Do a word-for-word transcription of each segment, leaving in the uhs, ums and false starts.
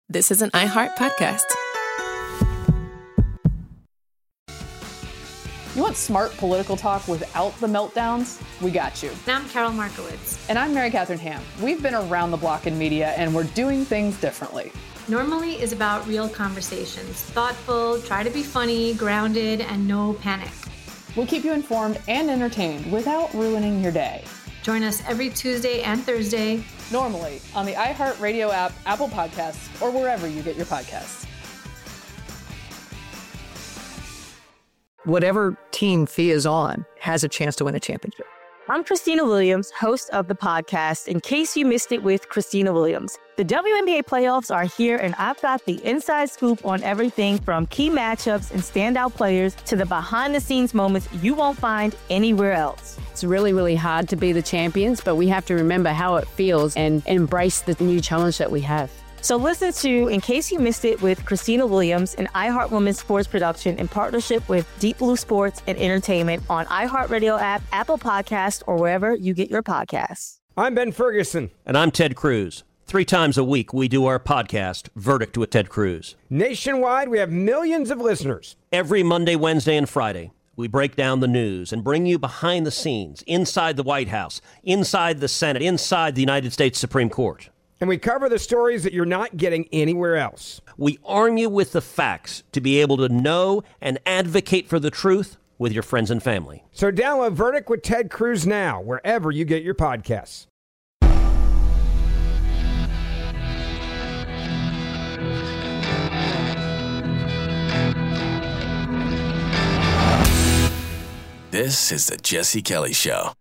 This is an iHeart podcast. You want smart political talk without the meltdowns? We got you. And I'm Carol Markowitz. And I'm Mary Catherine Ham. We've been around the block in media, and we're doing things differently. Normally is about real conversations. Thoughtful, try to be funny, grounded, and no panic. We'll keep you informed and entertained without ruining your day. Join us every Tuesday and Thursday. Normally on the iHeartRadio app, Apple Podcasts, or wherever you get your podcasts. Whatever team Fia is on has a chance to win a championship. I'm Christina Williams, host of the podcast, In Case You Missed It with Christina Williams. The W N B A playoffs are here, and I've got the inside scoop on everything from key matchups and standout players to the behind-the-scenes moments you won't find anywhere else. It's really, really hard to be the champions, but we have to remember how it feels and embrace the new challenge that we have. So listen to In Case You Missed It with Christina Williams, an iHeart Women's Sports production in partnership with Deep Blue Sports and Entertainment on iHeartRadio app, Apple Podcasts, or wherever you get your podcasts. I'm Ben Ferguson. And I'm Ted Cruz. Three times a week, we do our podcast, Verdict with Ted Cruz. Nationwide, we have millions of listeners. Every Monday, Wednesday, and Friday, we break down the news and bring you behind the scenes, inside the White House, inside the Senate, inside the United States Supreme Court. And we cover the stories that you're not getting anywhere else. We arm you with the facts to be able to know and advocate for the truth with your friends and family. So download Verdict with Ted Cruz now, wherever you get your podcasts. This is the Jesse Kelly Show.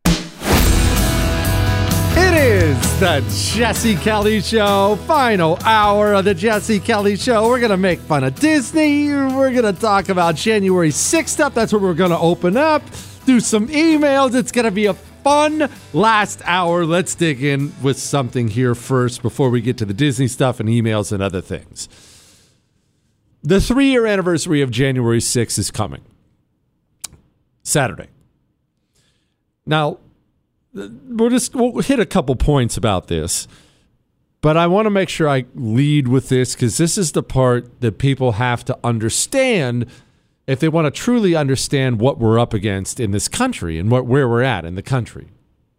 It is the Jesse Kelly Show, final hour of the Jesse Kelly Show. We're going to make fun of Disney. We're going to talk about January sixth stuff. That's where we're going to open up, do some emails. It's going to be a fun last hour. Let's dig in with something here first before we get to the Disney stuff and emails and other things. The three-year anniversary of January sixth is coming. Saturday. Now, We'll just we'll hit a couple points about this, but I want to make sure I lead with this because this is the part that people have to understand if they want to truly understand what we're up against in this country and what where we're at in the country.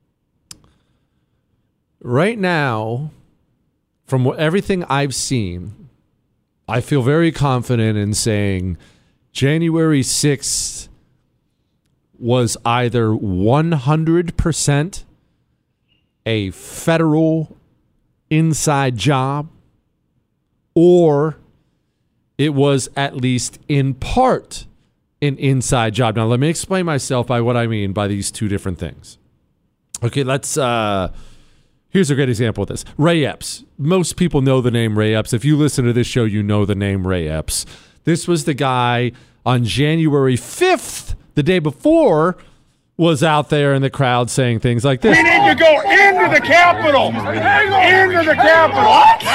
Right now, from what, everything I've seen, I feel very confident in saying January sixth was either one hundred percent a federal inside job or it was at least in part an inside job. Now, let me explain myself by what I mean by these two different things. Okay, let's, uh, here's a great example of this. Ray Epps. Most people know the name Ray Epps. If you listen to this show, you know the name Ray Epps. This was the guy on January fifth, the day before, was out there in the crowd saying things like this. We need to go into the Capitol! Into the Capitol!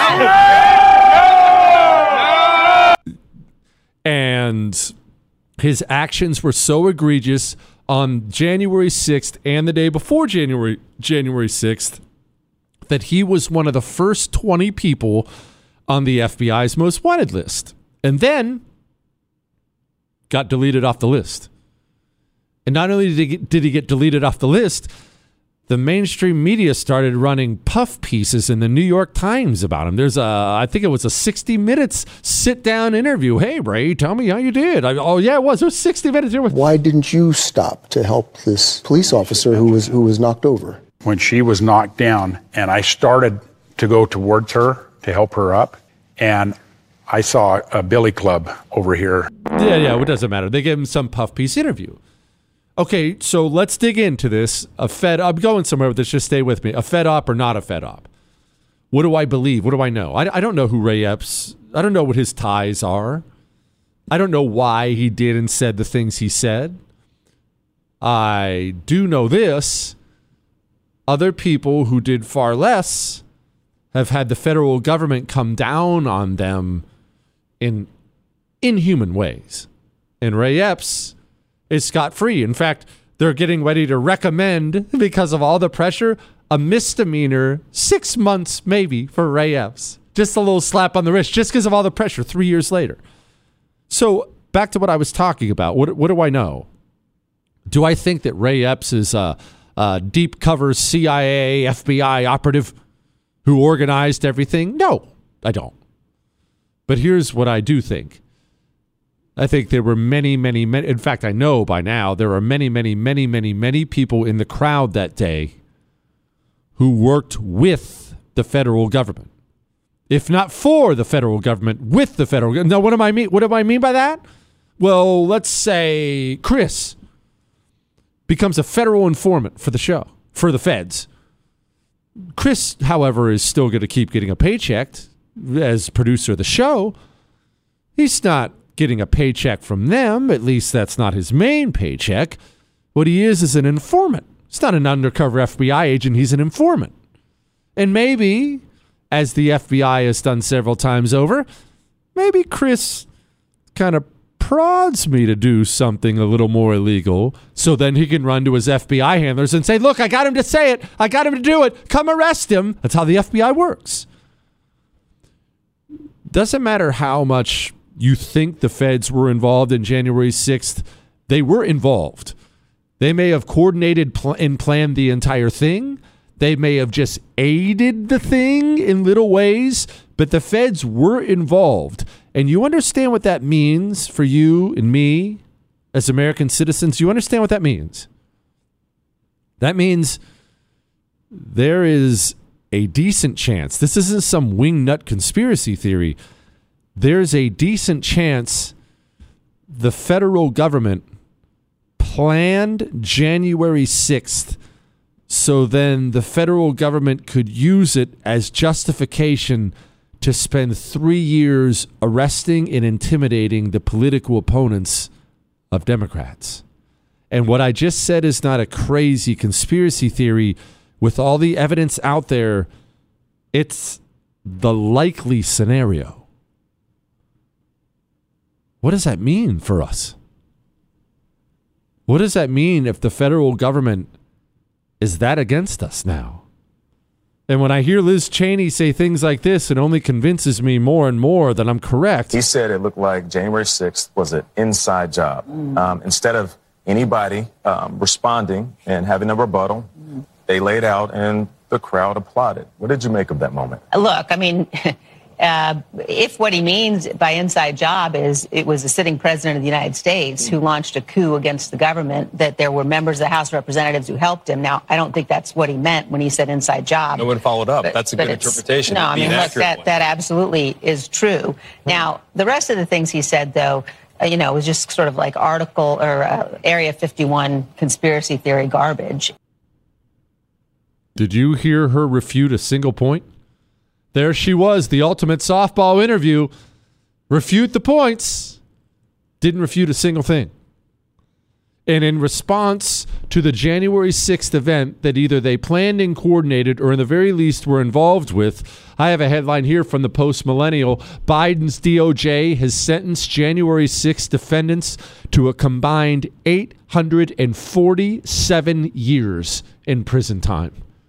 And his actions were so egregious on January sixth and the day before January January sixth that he was one of the first twenty people on the F B I's most wanted list. And then got deleted off the list. And not only did he, get, did he get deleted off the list, the mainstream media started running puff pieces in the New York Times about him. There's a, I think it was a sixty minutes sit-down interview. Hey, Ray, tell me how you did. I, oh, yeah, it was. It was sixty minutes. Why didn't you stop to help this police officer who was who was knocked over? When she was knocked down, and I started to go towards her to help her up, and I saw a billy club over here. Yeah, yeah, it doesn't matter. They gave him some puff piece interview. Okay, so let's dig into this. A Fed, I'm going somewhere with this. Just stay with me. A Fed op or not a Fed op? What do I believe? What do I know? I, I don't know who Ray Epps. I don't know what his ties are. I don't know why he did and said the things he said. I do know this. Other people who did far less have had the federal government come down on them in inhuman ways. And Ray Epps is scot-free. In fact, they're getting ready to recommend, because of all the pressure, a misdemeanor, six months maybe, for Ray Epps. Just a little slap on the wrist, just because of all the pressure three years later. So back to what I was talking about. What, what do I know? Do I think that Ray Epps is a, a deep cover C I A, F B I operative who organized everything? No, I don't. But here's what I do think. I think there were many, many, many, in fact, I know by now, there are many, many, many, many, many people in the crowd that day who worked with the federal government. If not for the federal government, with the federal government. Now, what do I mean? What do I mean by that? Well, let's say Chris becomes a federal informant for the show, for the feds. Chris, however, is still going to keep getting a paycheck as producer of the show. He's not getting a paycheck from them. At least that's not his main paycheck. What he is is an informant. He's not an undercover F B I agent. He's an informant. And maybe, as the F B I has done several times over, maybe Chris kind of prods me to do something a little more illegal so then he can run to his F B I handlers and say, look, I got him to say it. I got him to do it. Come arrest him. That's how the F B I works. Doesn't matter how much you think the feds were involved in January sixth. They were involved. They may have coordinated pl- and planned the entire thing. They may have just aided the thing in little ways, but the feds were involved. And you understand what that means for you and me as American citizens? You understand what that means? That means there is a decent chance. This isn't some wingnut conspiracy theory. There's a decent chance the federal government planned January sixth so then the federal government could use it as justification to spend three years arresting and intimidating the political opponents of Democrats. And what I just said is not a crazy conspiracy theory. With all the evidence out there, it's the likely scenario. What does that mean for us? What does that mean if the federal government is that against us now? And when I hear Liz Cheney say things like this, it only convinces me more and more that I'm correct. He said it looked like January sixth was an inside job. Mm. Um, instead of anybody um, responding and having a rebuttal, mm. they laid out and the crowd applauded. What did you make of that moment? Look, I mean, uh, if what he means by inside job is it was a sitting president of the United States who launched a coup against the government, that there were members of the House of Representatives who helped him. Now, I don't think that's what he meant when he said inside job. No one followed up. But, that's a good interpretation. No, I mean, look, that, that absolutely is true. Now, the rest of the things he said, though, uh, you know, was just sort of like article or uh, Area fifty-one conspiracy theory garbage. Did you hear her refute a single point? There she was, the ultimate softball interview. Refute the points. Didn't refute a single thing. And in response to the January sixth event that either they planned and coordinated or in the very least were involved with, I have a headline here from the Post-Millennial. Biden's D O J has sentenced January sixth defendants to a combined eight hundred forty-seven years in prison time.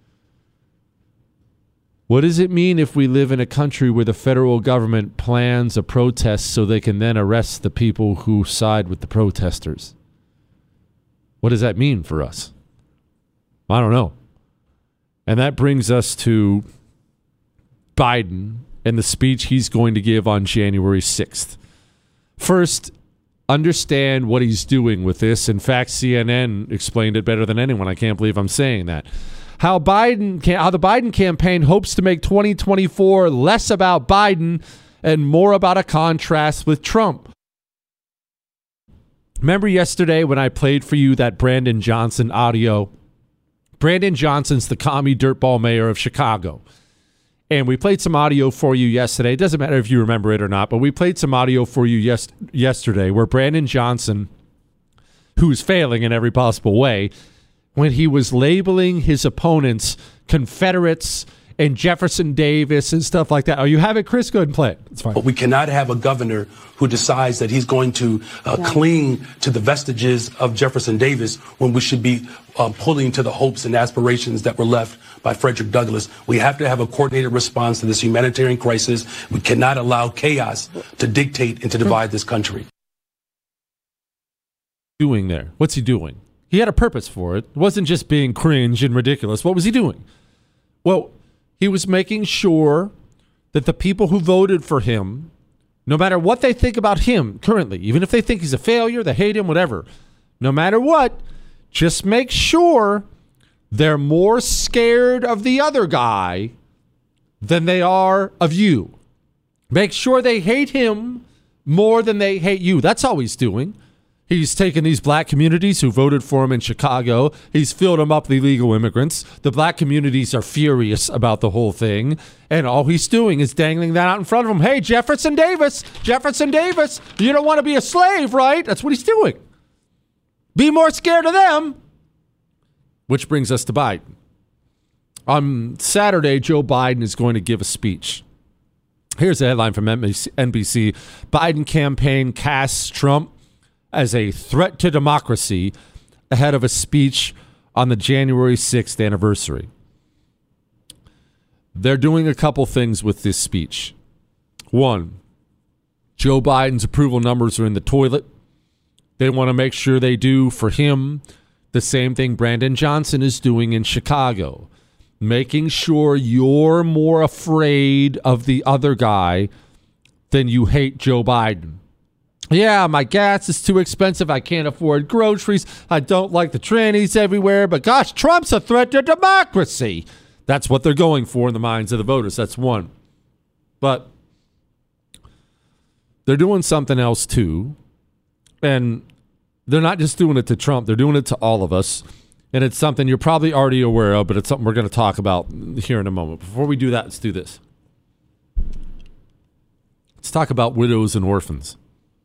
What does it mean if we live in a country where the federal government plans a protest so they can then arrest the people who side with the protesters? What does that mean for us? I don't know. And that brings us to Biden and the speech he's going to give on January sixth. First, understand what he's doing with this. In fact, C N N explained it better than anyone. I can't believe I'm saying that. How Biden, how the Biden campaign hopes to make twenty twenty-four less about Biden and more about a contrast with Trump. Remember yesterday when I played for you that Brandon Johnson audio? Brandon Johnson's the commie dirtball mayor of Chicago. And we played some audio for you yesterday. It doesn't matter if you remember it or not, but we played some audio for you yes, yesterday where Brandon Johnson, who's failing in every possible way, when he was labeling his opponents Confederates and Jefferson Davis and stuff like that. Oh, you have it, Chris? Go ahead and play it. It's fine. But we cannot have a governor who decides that he's going to uh, yeah. cling to the vestiges of Jefferson Davis when we should be uh, pulling to the hopes and aspirations that were left by Frederick Douglass. We have to have a coordinated response to this humanitarian crisis. We cannot allow chaos to dictate and to divide this country. Doing there? What's he doing? He had a purpose for it. It wasn't just being cringe and ridiculous. What was he doing? Well, he was making sure that the people who voted for him, no matter what they think about him currently, even if they think he's a failure, they hate him, whatever, no matter what, just make sure they're more scared of the other guy than they are of you. Make sure they hate him more than they hate you. That's all he's doing. He's taken these black communities who voted for him in Chicago. He's filled them up with illegal immigrants. The black communities are furious about the whole thing. And all he's doing is dangling that out in front of them. Hey, Jefferson Davis, Jefferson Davis, you don't want to be a slave, right? That's what he's doing. Be more scared of them. Which brings us to Biden. On Saturday, Joe Biden is going to give a speech. Here's the headline from N B C. Biden campaign casts Trump as a threat to democracy ahead of a speech on the January sixth anniversary. They're doing a couple things with this speech. One, Joe Biden's approval numbers are in the toilet. They want to make sure they do for him the same thing Brandon Johnson is doing in Chicago, making sure you're more afraid of the other guy than you hate Joe Biden. Yeah, my gas is too expensive. I can't afford groceries. I don't like the trannies everywhere. But gosh, Trump's a threat to democracy. That's what they're going for in the minds of the voters. That's one. But they're doing something else too. And they're not just doing it to Trump. They're doing it to all of us. And it's something you're probably already aware of, but it's something we're going to talk about here in a moment. Before we do that, let's do this. Let's talk about widows and orphans.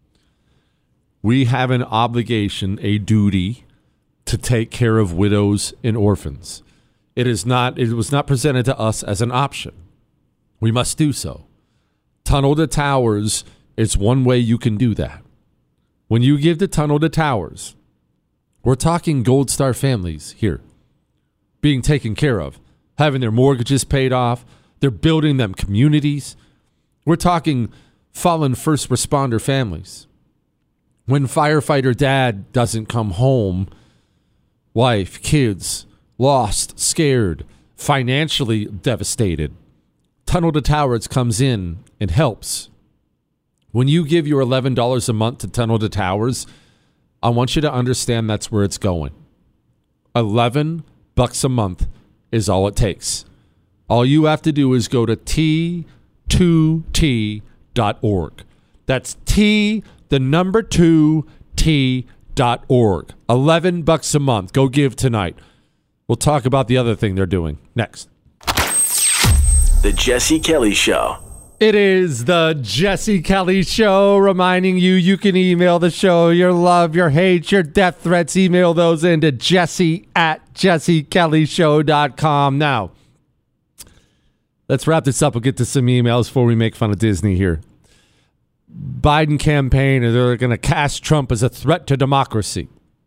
We have an obligation, a duty, to take care of widows and orphans. It is not. It was not presented to us as an option. We must do so. Tunnel to Towers is one way you can do that. When you give the Tunnel to Towers, we're talking Gold Star families here being taken care of, having their mortgages paid off. They're building them communities. We're talking fallen first responder families. When firefighter dad doesn't come home, wife, kids, lost, scared, financially devastated, Tunnel to Towers comes in and helps. When you give your eleven dollars a month to Tunnel to Towers, I want you to understand that's where it's going. eleven bucks a month is all it takes. All you have to do is go to T two T dot org. That's T, the number two, T dot org. eleven bucks a month. Go give tonight. We'll talk about the other thing they're doing next. The Jesse Kelly Show. It is the Jesse Kelly Show, reminding you you can email the show your love, your hate, your death threats. Email those into Jesse at jesse kelly show dot com. Now, let's wrap this up. We'll get to some emails before we make fun of Disney here. Biden campaign, they're going to cast Trump as a threat to democracy.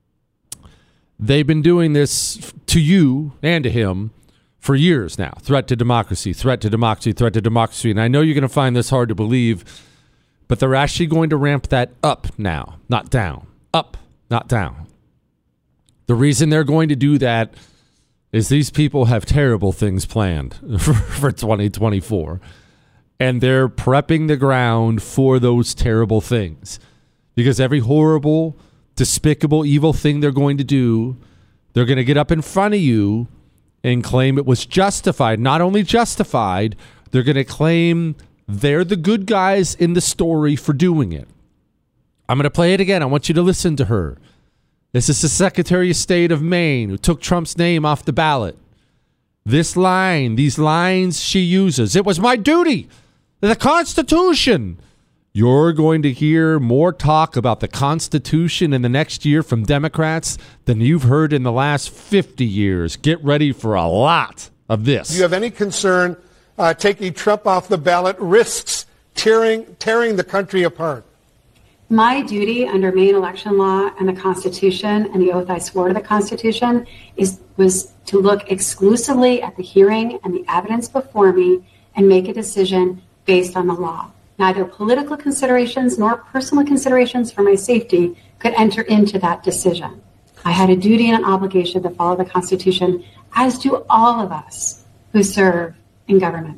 They've been doing this to you and to him for years now. Threat to democracy, threat to democracy, threat to democracy. And I know you're going to find this hard to believe, but they're actually going to ramp that up now, not down. Up, not down. The reason they're going to do that is these people have terrible things planned for, for twenty twenty-four. And they're prepping the ground for those terrible things. Because every horrible, despicable, evil thing they're going to do, they're going to get up in front of you and claim it was justified. Not only justified, they're going to claim they're the good guys in the story for doing it. I'm going to play it again. I want you to listen to her. This is the Secretary of State of Maine who took Trump's name off the ballot. This line, these lines she uses, it was my duty. The Constitution. You're going to hear more talk about the Constitution in the next year from Democrats than you've heard in the last fifty years. Get ready for a lot. of this. Do you have any concern uh, taking Trump off the ballot risks tearing tearing the country apart? My duty under Maine election law and the Constitution and the oath I swore to the Constitution is was to look exclusively at the hearing and the evidence before me and make a decision based on the law. Neither political considerations nor personal considerations for my safety could enter into that decision. I had a duty and an obligation to follow the Constitution, as do all of us who serve in government.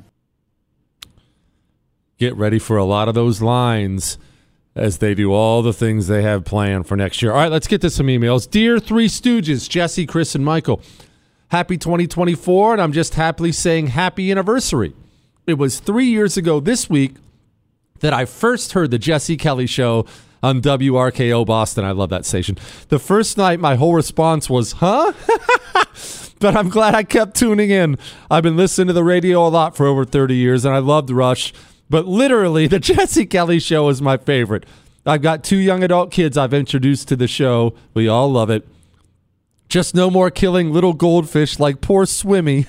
Get ready for a lot of those lines as they do all the things they have planned for next year. All right, let's get to some emails. Dear Three Stooges, Jesse, Chris, and Michael, happy twenty twenty-four, and I'm just happily saying happy anniversary. It was three years ago this week that I first heard the Jesse Kelly Show on W R K O Boston. I love that station. The first night, my whole response was, huh? But I'm glad I kept tuning in. I've been listening to the radio a lot for over thirty years, and I loved Rush. But literally, the Jesse Kelly Show is my favorite. I've got two young adult kids I've introduced to the show. We all love it. Just no more killing little goldfish like poor Swimmy.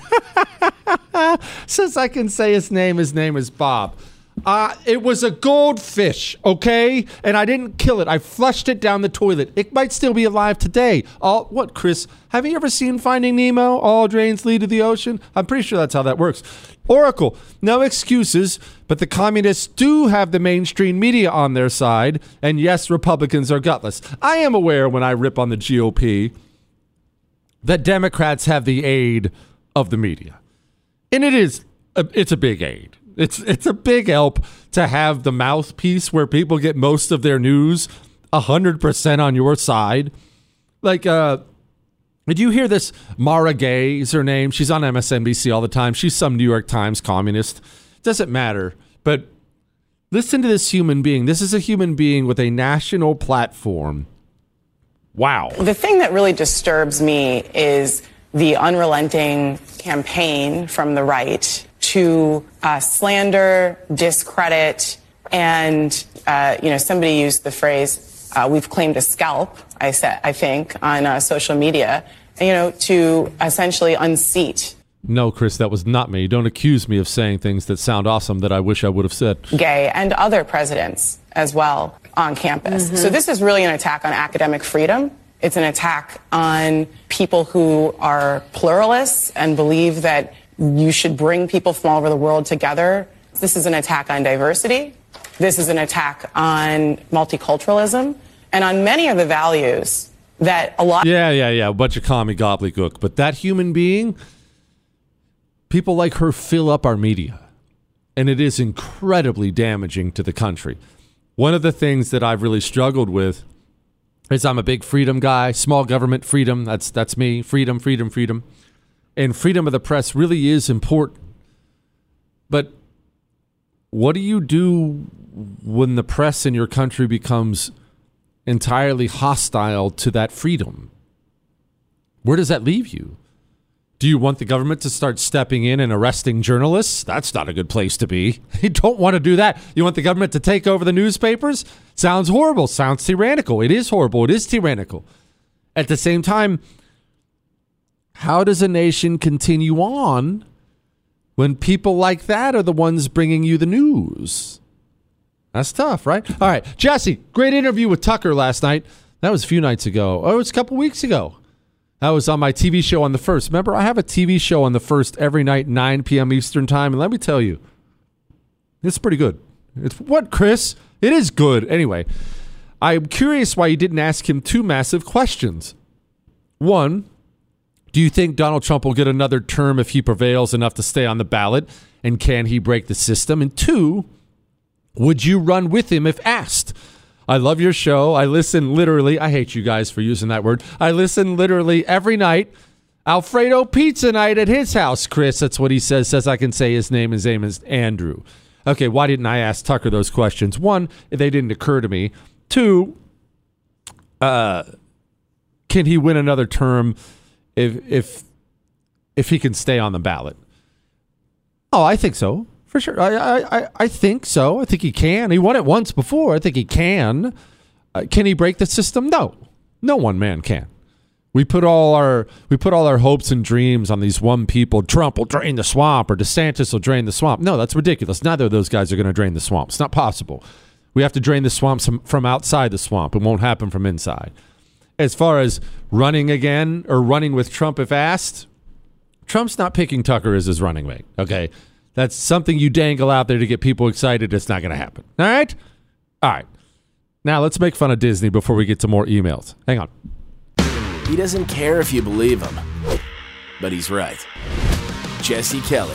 Since I can say his name, his name is Bob. Uh, it was a goldfish, okay? And I didn't kill it. I flushed it down the toilet. It might still be alive today. All, what, Chris? Have you ever seen Finding Nemo? All drains lead to the ocean? I'm pretty sure that's how that works. Oracle, no excuses, but the communists do have the mainstream media on their side. And yes, Republicans are gutless. I am aware when I rip on the G O P that Democrats have the aid of the media. And it is, a, it's a big aid. It's it's a big help to have the mouthpiece where people get most of their news one hundred percent on your side. Like, uh, did you hear this? Mara Gay is her name. She's on M S N B C all the time. She's some New York Times communist. Doesn't matter. But listen to this human being. This is a human being with a national platform. Wow. The thing that really disturbs me is the unrelenting campaign from the right to uh, slander, discredit, and, uh, you know, somebody used the phrase, uh, we've claimed a scalp, I said, I think, on uh, social media, you know, to essentially unseat. No, Chris, that was not me. Don't accuse me of saying things that sound awesome that I wish I would have said. Gay and other presidents as well on campus. Mm-hmm. So this is really an attack on academic freedom. It's an attack on people who are pluralists and believe that you should bring people from all over the world together. This is an attack on diversity. This is an attack on multiculturalism and on many of the values that a lot... Yeah, yeah, yeah, a bunch of commie gobbledygook. But that human being, people like her fill up our media. And it is incredibly damaging to the country. One of the things that I've really struggled with is I'm a big freedom guy, small government freedom. That's that's me. Freedom, freedom, freedom. And freedom of the press really is important. But what do you do when the press in your country becomes entirely hostile to that freedom? Where does that leave you? Do you want the government to start stepping in and arresting journalists? That's not a good place to be. You don't want to do that. You want the government to take over the newspapers? Sounds horrible. Sounds tyrannical. It is horrible. It is tyrannical. At the same time, how does a nation continue on when people like that are the ones bringing you the news? That's tough, right? All right, Jesse, great interview with Tucker last night. That was a few nights ago. Oh, it was a couple weeks ago. That was on my T V show on the first. Remember, I have a T V show on the first every night, nine p.m. Eastern time. And let me tell you, it's pretty good. It's what, Chris? It is good. Anyway, I'm curious why you didn't ask him two massive questions. One, do you think Donald Trump will get another term if he prevails enough to stay on the ballot? And can he break the system? And two, would you run with him if asked? I love your show. I listen literally. I hate you guys for using that word. I listen literally every night. Alfredo pizza night at his house, Chris. That's what he says. Says I can say his name. His name is Andrew. Okay, why didn't I ask Tucker those questions? One, they didn't occur to me. Two, uh, can he win another term if if if he can stay on the ballot? Oh, I think so. For sure. I, I I think so. I think he can. He won it once before. I think he can. Uh, can he break the system? No. No one man can. We put all our we put all our hopes and dreams on these one people. Trump will drain the swamp or DeSantis will drain the swamp. No, that's ridiculous. Neither of those guys are going to drain the swamp. It's not possible. We have to drain the swamp from outside the swamp. It won't happen from inside. As far as running again or running with Trump if asked, Trump's not picking Tucker as his running mate. Okay, that's something you dangle out there to get people excited. It's not going to happen. All right? All right. Now let's make fun of Disney before we get to more emails. Hang on. He doesn't care if you believe him, but he's right. Jesse Kelly.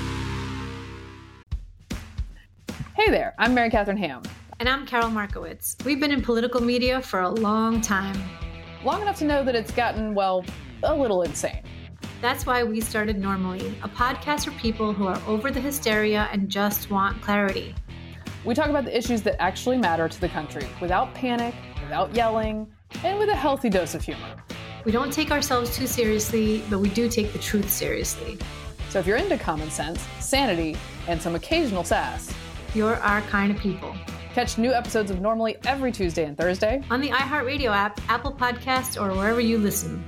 Hey there, I'm Mary Catherine Ham. And I'm Carol Markowitz. We've been in political media for a long time. Long enough to know that it's gotten, well, a little insane. That's why we started Normally, a podcast for people who are over the hysteria and just want clarity. We talk about the issues that actually matter to the country, without panic, without yelling, and with a healthy dose of humor. We don't take ourselves too seriously, but we do take the truth seriously. So if you're into common sense, sanity, and some occasional sass, you're our kind of people. Catch new episodes of Normally every Tuesday and Thursday on the iHeartRadio app, Apple Podcasts, or wherever you listen.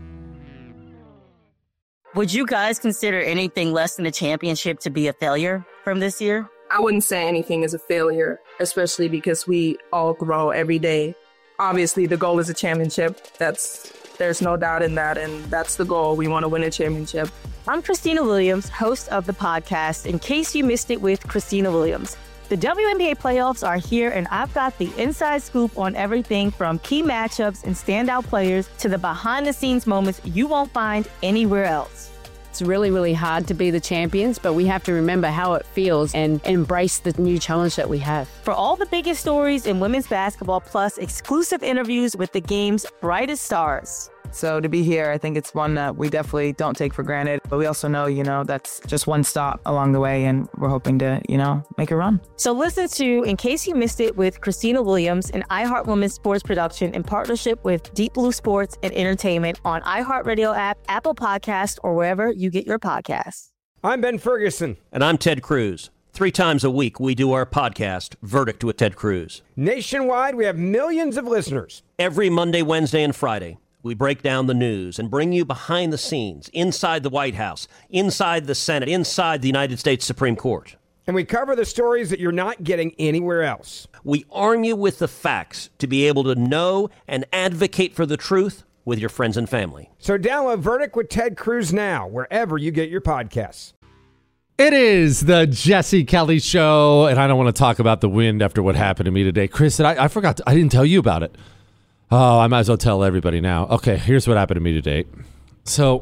Would you guys consider anything less than a championship to be a failure from this year? I wouldn't say anything is a failure, especially because we all grow every day. Obviously, the goal is a championship. That's there's no doubt in that, and that's the goal. We want to win a championship. I'm Christina Williams, host of the podcast, In Case You Missed It with Christina Williams. The W N B A playoffs are here, and I've got the inside scoop on everything from key matchups and standout players to the behind-the-scenes moments you won't find anywhere else. It's really, really hard to be the champions, but we have to remember how it feels and embrace the new challenge that we have. For all the biggest stories in women's basketball, plus exclusive interviews with the game's brightest stars. So to be here, I think it's one that we definitely don't take for granted. But we also know, you know, that's just one stop along the way, and we're hoping to, you know, make a run. So listen to In Case You Missed It with Christina Williams, an iHeart Women's sports production in partnership with Deep Blue Sports and Entertainment on iHeartRadio app, Apple Podcasts, or wherever you get your podcasts. I'm Ben Ferguson. And I'm Ted Cruz. Three times a week, we do our podcast, Verdict with Ted Cruz. Nationwide, we have millions of listeners. Every Monday, Wednesday, and Friday, we break down the news and bring you behind the scenes, inside the White House, inside the Senate, inside the United States Supreme Court. And we cover the stories that you're not getting anywhere else. We arm you with the facts to be able to know and advocate for the truth with your friends and family. So download Verdict with Ted Cruz now, wherever you get your podcasts. It is the Jesse Kelly Show, and I don't want to talk about the wind after what happened to me today. Chris, I, I forgot. To, I didn't tell you about it. Oh, I might as well tell everybody now. Okay, here's what happened to me today. So,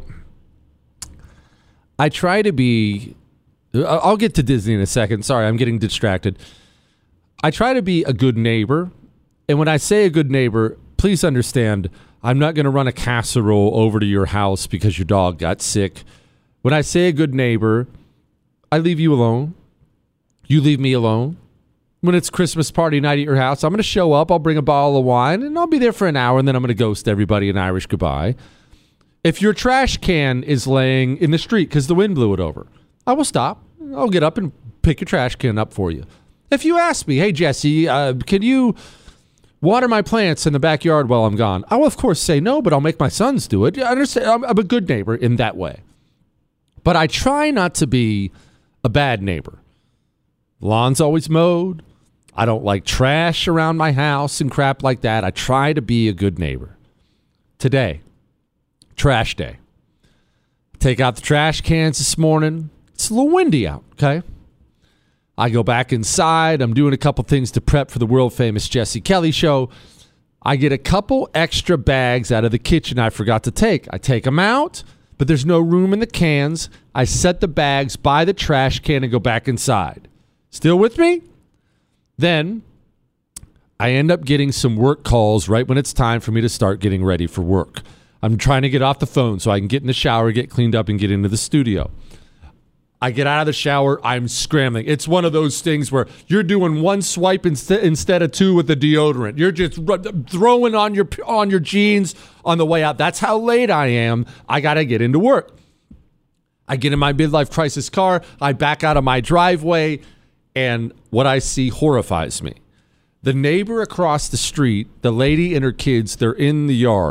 I try to be... I'll get to Disney in a second. Sorry, I'm getting distracted. I try to be a good neighbor. And when I say a good neighbor, please understand, I'm not going to run a casserole over to your house because your dog got sick. When I say a good neighbor, I leave you alone. You leave me alone. When it's Christmas party night at your house, I'm going to show up, I'll bring a bottle of wine, and I'll be there for an hour, and then I'm going to ghost everybody an Irish goodbye. If your trash can is laying in the street because the wind blew it over, I will stop. I'll get up and pick your trash can up for you. If you ask me, hey, Jesse, uh, can you water my plants in the backyard while I'm gone? I will, of course, say no, but I'll make my sons do it. I understand. I'm, I'm a good neighbor in that way. But I try not to be a bad neighbor. Lawn's always mowed. I don't like trash around my house and crap like that. I try to be a good neighbor. Today, trash day. Take out the trash cans this morning. It's a little windy out, okay? I go back inside. I'm doing a couple things to prep for the world-famous Jesse Kelly Show. I get a couple extra bags out of the kitchen I forgot to take. I take them out, but there's no room in the cans. I set the bags by the trash can and go back inside. Still with me? Then I end up getting some work calls right when it's time for me to start getting ready for work. I'm trying to get off the phone so I can get in the shower, get cleaned up, and get into the studio. I get out of the shower, I'm scrambling. It's one of those things where you're doing one swipe inst- instead of two with the deodorant. You're just r- throwing on your on your jeans on the way out. That's how late I am. I got to get into work. I get in my midlife crisis car. I back out of my driveway. And what I see horrifies me. The neighbor across the street, the lady and her kids, they're in the yard.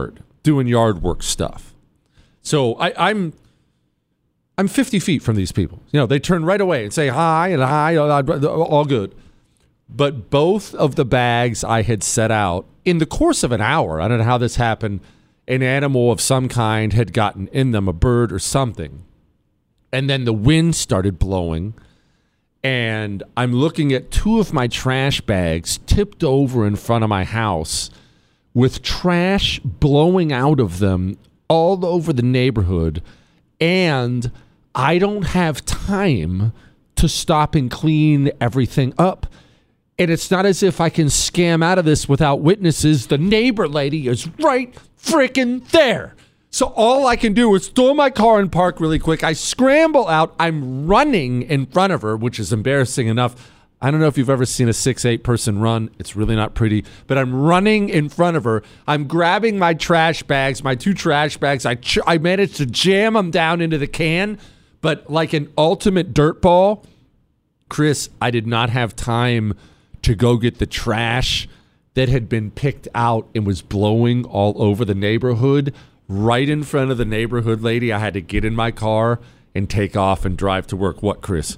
doing yard work stuff. So I, I'm I'm fifty feet from these people. You know, they turn right away and say hi and hi, all good. But both of the bags I had set out in the course of an hour, I don't know how this happened, an animal of some kind had gotten in them, a bird or something. And then the wind started blowing. And I'm looking at two of my trash bags tipped over in front of my house with trash blowing out of them all over the neighborhood. And I don't have time to stop and clean everything up. And it's not as if I can scam out of this without witnesses. The neighbor lady is right freaking there. So all I can do is throw my car and park really quick. I scramble out. I'm running in front of her, which is embarrassing enough. I don't know if you've ever seen a six eight person run. It's really not pretty. But I'm running in front of her. I'm grabbing my trash bags, my two trash bags. I, ch- I managed to jam them down into the can. But like an ultimate dirtball, Chris, I did not have time to go get the trash that had been picked out and was blowing all over the neighborhood. Right in front of the neighborhood lady, I had to get in my car and take off and drive to work. What, Chris?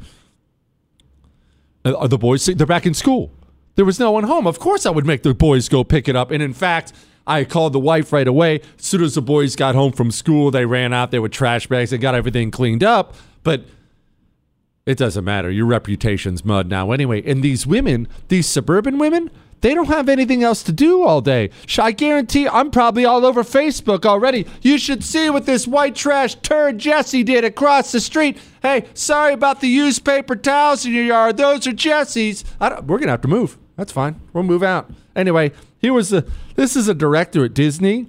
Are the boys, they're back in school. There was no one home. Of course I would make the boys go pick it up. And in fact, I called the wife right away. As soon as the boys got home from school, they ran out there with trash bags and got everything cleaned up. But it doesn't matter. Your reputation's mud now anyway. And these women, these suburban women, they don't have anything else to do all day. I guarantee I'm probably all over Facebook already. You should see what this white trash turd Jesse did across the street. Hey, sorry about the used paper towels in your yard. Those are Jesse's. I don't, we're going to have to move. That's fine. We'll move out. Anyway, here was the, this is a director at Disney.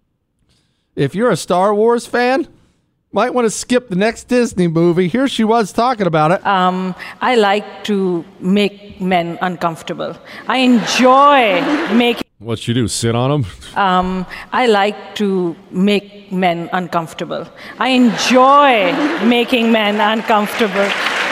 If you're a Star Wars fan, might want to skip the next Disney movie. Here she was talking about it. Um, I like to make men uncomfortable. I enjoy making... What you do, sit on them? Um, I like to make men uncomfortable. I enjoy making men uncomfortable.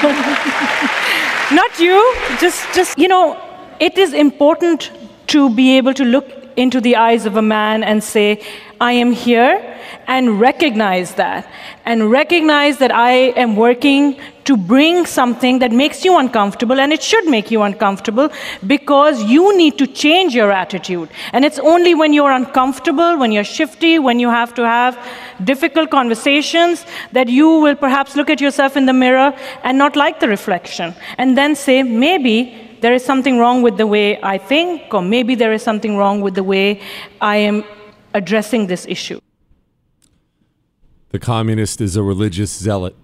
Not you, just, just, you know, it is important to be able to look into the eyes of a man and say, I am here, and recognize that. And recognize that I am working to bring something that makes you uncomfortable, and it should make you uncomfortable because you need to change your attitude. And it's only when you're uncomfortable, when you're shifty, when you have to have difficult conversations that you will perhaps look at yourself in the mirror and not like the reflection. And then say, maybe there is something wrong with the way I think, or maybe there is something wrong with the way I am addressing this issue. The communist is a religious zealot.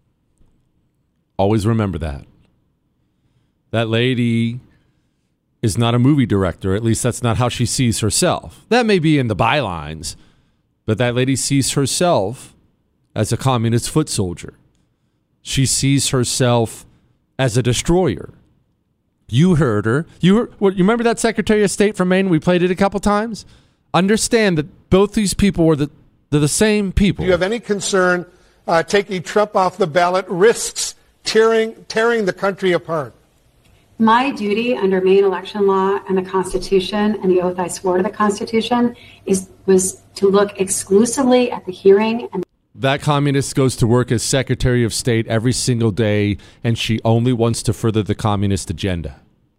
Always remember that. That lady is not a movie director. At least that's not how she sees herself. That may be in the bylines, but that lady sees herself as a communist foot soldier. She sees herself as a destroyer. You heard her. You heard, what, you remember that Secretary of State from Maine? We played it a couple times. Understand that both these people were the They're the same people. Do you have any concern uh, taking Trump off the ballot risks tearing tearing the country apart? My duty under Maine election law and the Constitution and the oath I swore to the Constitution is was to look exclusively at the hearing. And that communist goes to work as Secretary of State every single day, and she only wants to further the communist agenda.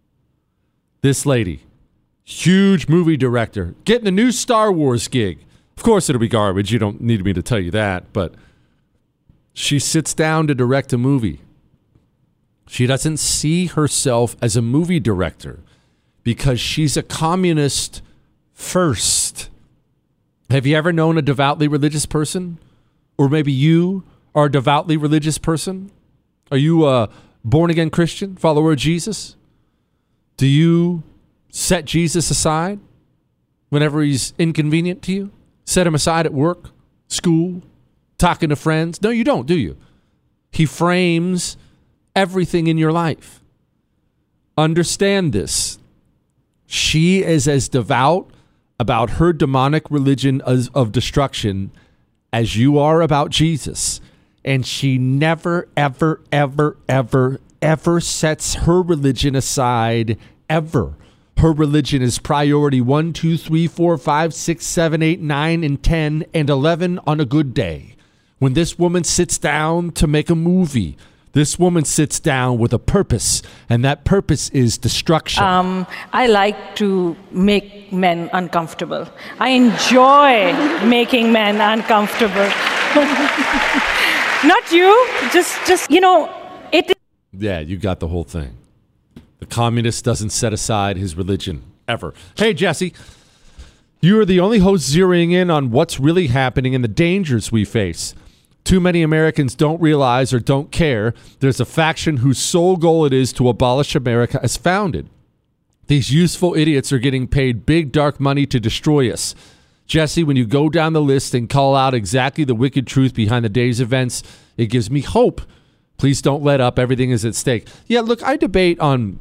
This lady, huge movie director, getting the new Star Wars gig. Of course it'll be garbage. You don't need me to tell you that. But she sits down to direct a movie. She doesn't see herself as a movie director because she's a communist first. Have you ever known a devoutly religious person? Or maybe you are a devoutly religious person? Are you a born-again Christian, follower of Jesus? Do you set Jesus aside whenever he's inconvenient to you? Set him aside at work, school, talking to friends? No, you don't, do you? He frames everything in your life. Understand this. She is as devout about her demonic religion of destruction as you are about Jesus. And she never, ever, ever, ever, ever sets her religion aside, ever, Her religion is priority one, two, three, four, five, six, seven, eight, nine, and ten, and eleven on a good day. When this woman sits down to make a movie, this woman sits down with a purpose, and that purpose is destruction. Um, I like to make men uncomfortable. I enjoy making men uncomfortable. Not you, just, just you know, it. Yeah, you got the whole thing. The communist doesn't set aside his religion, ever. Hey, Jesse, you are the only host zeroing in on what's really happening and the dangers we face. Too many Americans don't realize or don't care there's a faction whose sole goal it is to abolish America as founded. These useful idiots are getting paid big dark money to destroy us. Jesse, when you go down the list and call out exactly the wicked truth behind the day's events, it gives me hope. Please don't let up. Everything is at stake. Yeah, look, I debate on...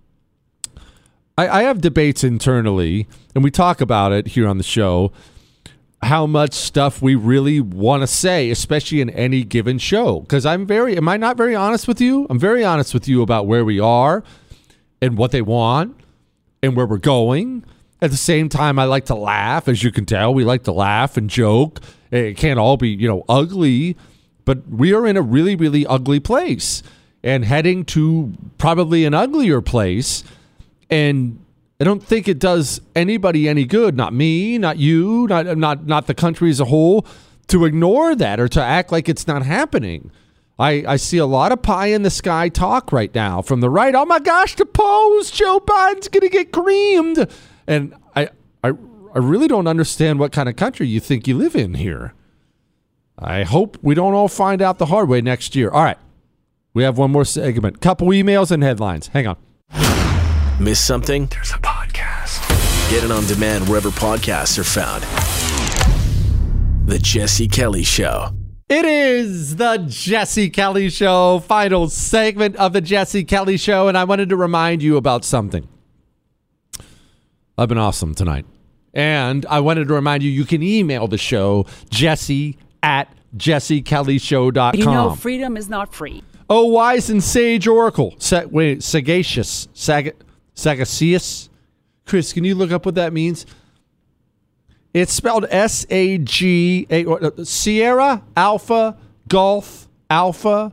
I, I have debates internally, and we talk about it here on the show, how much stuff we really want to say, especially in any given show. Because I'm very, am I not very honest with you? I'm very honest with you about where we are and what they want and where we're going. At the same time, I like to laugh. As you can tell, we like to laugh and joke. It can't all be, you know, ugly, but we are in a really, really ugly place and heading to probably an uglier place. And I don't think it does anybody any good, not me, not you, not not not the country as a whole, to ignore that or to act like it's not happening. I, I see a lot of pie in the sky talk right now from the right. Oh my gosh, the polls, Joe Biden's going to get creamed. And I, I I really don't understand what kind of country you think you live in here. I hope we don't all find out the hard way next year. All right, we have one more segment. Couple emails and headlines. Hang on. Miss something? There's a podcast. Get it on demand wherever podcasts are found. The Jesse Kelly Show. It is the Jesse Kelly Show, final segment of the Jesse Kelly Show, and I wanted to remind you about something. I've been awesome tonight. And I wanted to remind you, you can email the show, jesse at jesse kelly show dot com. You know, freedom is not free. Oh, wise and sage oracle. Sa- wait, sagacious. Sag- sagacious. Chris, can you look up what that means? It's spelled S A G A. Sierra, Alpha, Golf, Alpha,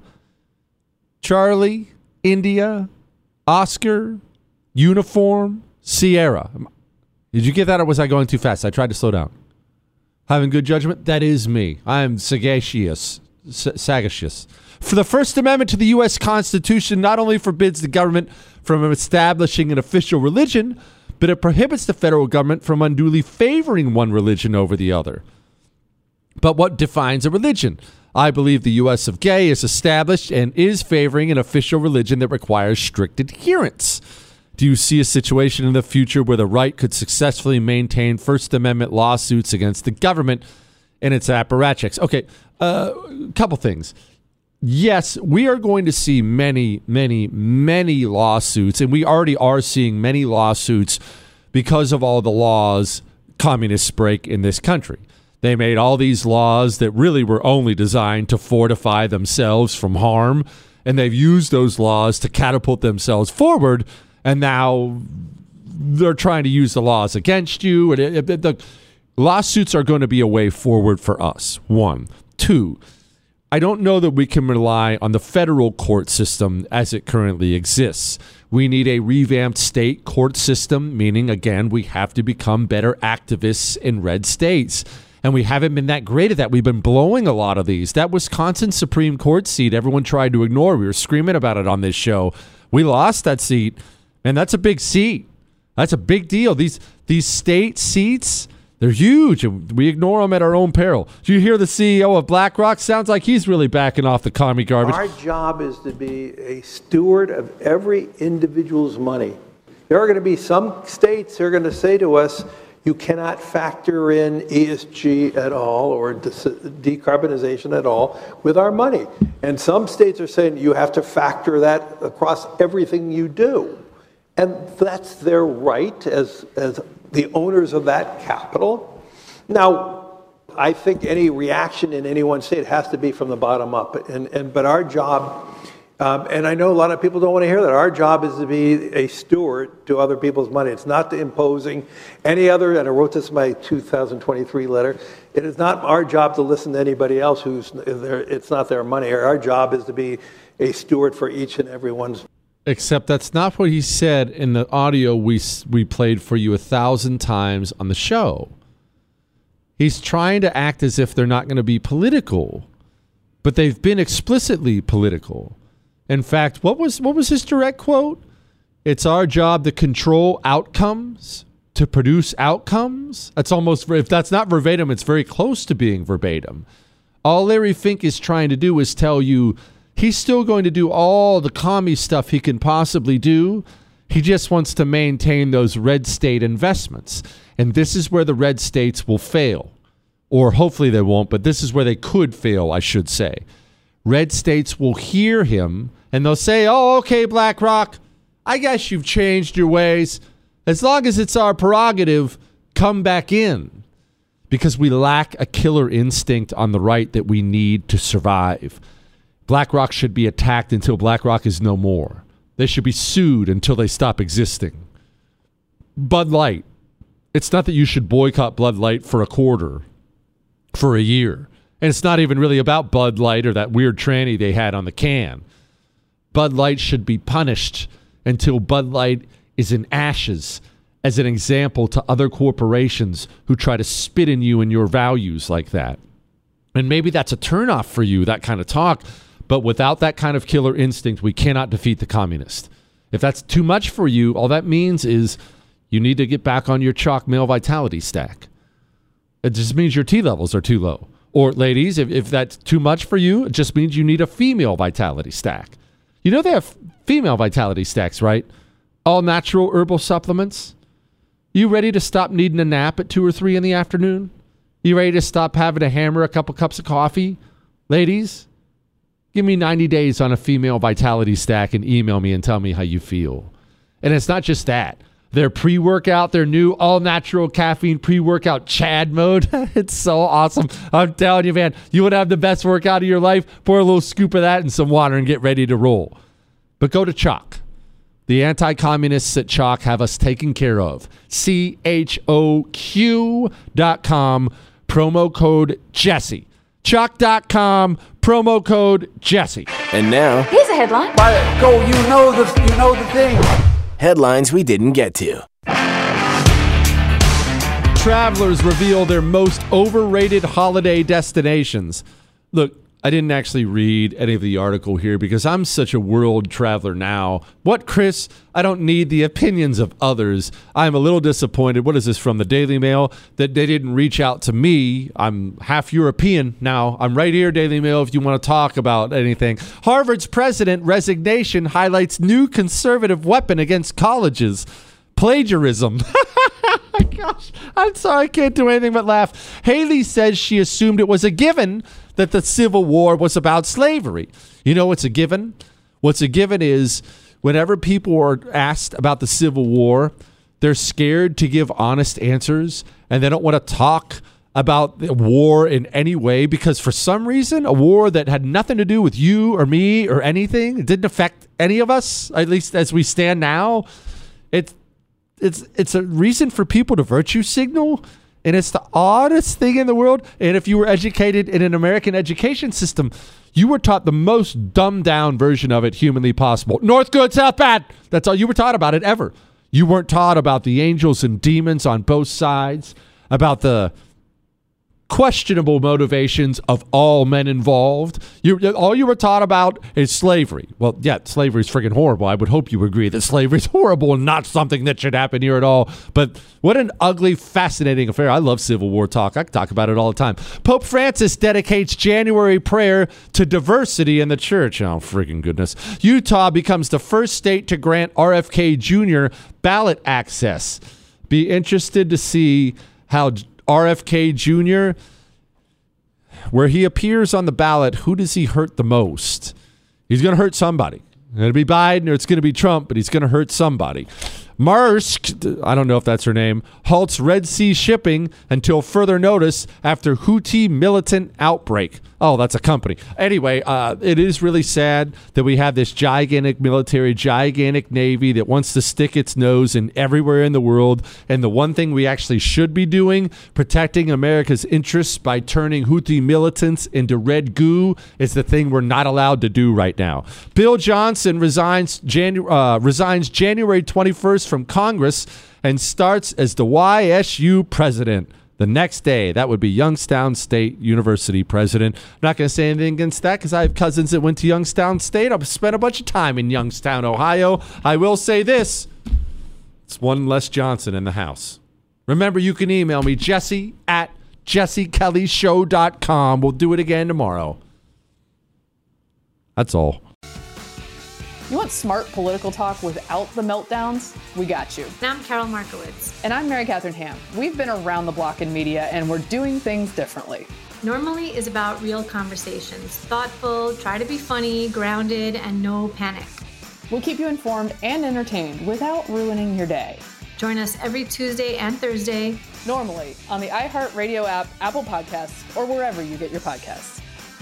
Charlie, India, Oscar, Uniform, Sierra. Did you get that, or was I going too fast? I tried to slow down. Having good judgment? That is me. I am sagacious. S- sagacious. For the First Amendment to the U S Constitution not only forbids the government from establishing an official religion, but it prohibits the federal government from unduly favoring one religion over the other. But what defines a religion? I believe the U S of Gay is established and is favoring an official religion that requires strict adherence. Do you see a situation in the future where the right could successfully maintain First Amendment lawsuits against the government and its apparatchiks? Okay, a uh, couple things. Yes, we are going to see many, many, many lawsuits, and we already are seeing many lawsuits because of all the laws communists break in this country. They made all these laws that really were only designed to fortify themselves from harm, and they've used those laws to catapult themselves forward, and now they're trying to use the laws against you. And it, it, the lawsuits are going to be a way forward for us, one. Two, I don't know that we can rely on the federal court system as it currently exists. We need a revamped state court system, meaning, again, we have to become better activists in red states. And we haven't been that great at that. We've been blowing a lot of these. That Wisconsin Supreme Court seat, everyone tried to ignore. We were screaming about it on this show. We lost that seat, and that's a big seat. That's a big deal. These these state seats, they're huge, and we ignore them at our own peril. Do you hear the C E O of BlackRock? Sounds like he's really backing off the commie garbage. Our job is to be a steward of every individual's money. There are going to be some states that are going to say to us, you cannot factor in E S G at all or de- decarbonization at all with our money. And some states are saying you have to factor that across everything you do. And that's their right as, as the owners of that capital. Now, I think any reaction in any one state has to be from the bottom up. And, and but our job Um, and I know a lot of people don't want to hear that. Our job is to be a steward to other people's money. It's not to imposing any other, and I wrote this in my two thousand twenty-three letter, it is not our job to listen to anybody else who's there. It's not their money. Our job is to be a steward for each and everyone's. Except that's not what he said in the audio we we played for you a thousand times on the show. He's trying to act as if they're not going to be political, but they've been explicitly political. In fact, what was what was his direct quote? It's our job to control outcomes, to produce outcomes. That's almost, if that's not verbatim, it's very close to being verbatim. All Larry Fink is trying to do is tell you he's still going to do all the commie stuff he can possibly do. He just wants to maintain those red state investments. And this is where the red states will fail. Or hopefully they won't, but this is where they could fail, I should say. Red states will hear him and they'll say, oh, okay, BlackRock, I guess you've changed your ways. As long as it's our prerogative, come back in. Because we lack a killer instinct on the right that we need to survive. BlackRock should be attacked until BlackRock is no more. They should be sued until they stop existing. Bud Light. It's not that you should boycott Bud Light for a quarter, for a year. And it's not even really about Bud Light or that weird tranny they had on the can. Bud Light should be punished until Bud Light is in ashes as an example to other corporations who try to spit in you and your values like that. And maybe that's a turnoff for you, that kind of talk. But without that kind of killer instinct, we cannot defeat the communist. If that's too much for you, all that means is you need to get back on your chalk male vitality stack. It just means your T levels are too low. Or ladies, if, if that's too much for you, it just means you need a female vitality stack. You know they have female vitality stacks, right? All natural herbal supplements. You ready to stop needing a nap at two or three in the afternoon? You ready to stop having to hammer a couple cups of coffee? Ladies, give me ninety days on a female vitality stack and email me and tell me how you feel. And it's not just that. Their pre-workout, their new all-natural caffeine pre-workout Chad mode. It's so awesome. I'm telling you, man, you would have the best workout of your life. Pour a little scoop of that in some water and get ready to roll. But go to Choq. The anti-communists at Choq have us taken care of. C H O Q dot com, promo code Jesse. Choq dot com, promo code Jesse. And now, Here's a headline. By go, you know the you know the thing. Headlines we didn't get to. Travelers reveal their most overrated holiday destinations. Look, I didn't actually read any of the article here because I'm such a world traveler now. What, Chris? I don't need the opinions of others. I'm a little disappointed. What is this from the Daily Mail? That they didn't reach out to me. I'm half European now. I'm right here, Daily Mail, if you want to talk about anything. Harvard's president resignation highlights new conservative weapon against colleges. Plagiarism. Gosh, I'm sorry, I can't do anything but laugh. Haley says she assumed it was a given that the Civil War was about slavery. You know what's a given? What's a given is whenever people are asked about the Civil War, they're scared to give honest answers and they don't want to talk about the war in any way because for some reason, a war that had nothing to do with you or me or anything, it didn't affect any of us, at least as we stand now. It's It's it's a reason for people to virtue signal, and it's the oddest thing in the world. And if you were educated in an American education system, you were taught the most dumbed down version of it humanly possible. North good, South bad. That's all you were taught about it ever. You weren't taught about the angels and demons on both sides, about the questionable motivations of all men involved. You, all you were taught about is slavery. Well, yeah, slavery is freaking horrible. I would hope you agree that slavery is horrible and not something that should happen here at all. But what an ugly, fascinating affair. I love Civil War talk. I can talk about it all the time. Pope Francis dedicates January prayer to diversity in the church. Oh, freaking goodness. Utah becomes the first state to grant R F K Junior ballot access. Be interested to see how R F K Junior, where he appears on the ballot, who does he hurt the most? He's going to hurt somebody. It's going to be Biden or it's going to be Trump, but he's going to hurt somebody. Maersk, I don't know if that's her name, halts Red Sea shipping until further notice after Houthi militant outbreak. Oh, that's a company. Anyway, uh, it is really sad that we have this gigantic military, gigantic Navy that wants to stick its nose in everywhere in the world. And the one thing we actually should be doing, protecting America's interests by turning Houthi militants into red goo, is the thing we're not allowed to do right now. Bill Johnson resigns, Janu- uh, resigns January twenty-first from Congress and starts as the Y S U president. The next day, that would be Youngstown State University president. I'm not going to say anything against that because I have cousins that went to Youngstown State. I've spent a bunch of time in Youngstown, Ohio. I will say this. It's one less Johnson in the House. Remember, you can email me, Jesse at jesse kelly show dot com. We'll do it again tomorrow. That's all. You want smart political talk without the meltdowns? We got you. And I'm Carol Markowitz. And I'm Mary Catherine Ham. We've been around the block in media, and we're doing things differently. Normally is about real conversations. Thoughtful, try to be funny, grounded, and no panic. We'll keep you informed and entertained without ruining your day. Join us every Tuesday and Thursday. Normally on the iHeartRadio app, Apple Podcasts, or wherever you get your podcasts.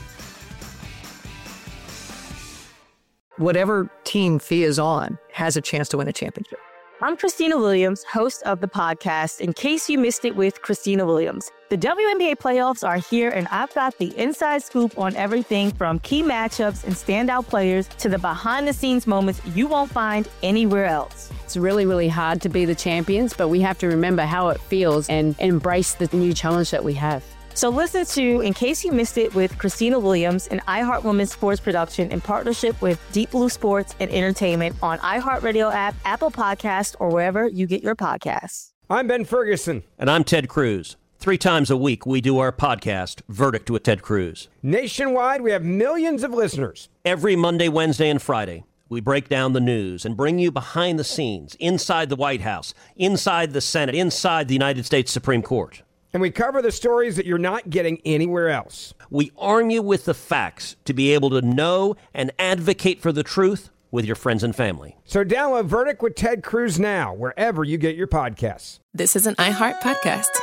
Whatever team Fee is on has a chance to win a championship. I'm Christina Williams, host of the podcast, In Case You Missed It with Christina Williams. The W N B A playoffs are here, and I've got the inside scoop on everything from key matchups and standout players to the behind-the-scenes moments you won't find anywhere else. It's really, really hard to be the champions, but we have to remember how it feels and embrace the new challenge that we have. So listen to In Case You Missed It with Christina Williams, an iHeart Women's Sports production in partnership with Deep Blue Sports and Entertainment on iHeartRadio app, Apple Podcasts, or wherever you get your podcasts. I'm Ben Ferguson. And I'm Ted Cruz. Three times a week, we do our podcast, Verdict with Ted Cruz. Nationwide, we have millions of listeners. Every Monday, Wednesday, and Friday, we break down the news and bring you behind the scenes, inside the White House, inside the Senate, inside the United States Supreme Court. And we cover the stories that you're not getting anywhere else. We arm you with the facts to be able to know and advocate for the truth with your friends and family. So download Verdict with Ted Cruz now, wherever you get your podcasts. This is an iHeart podcast.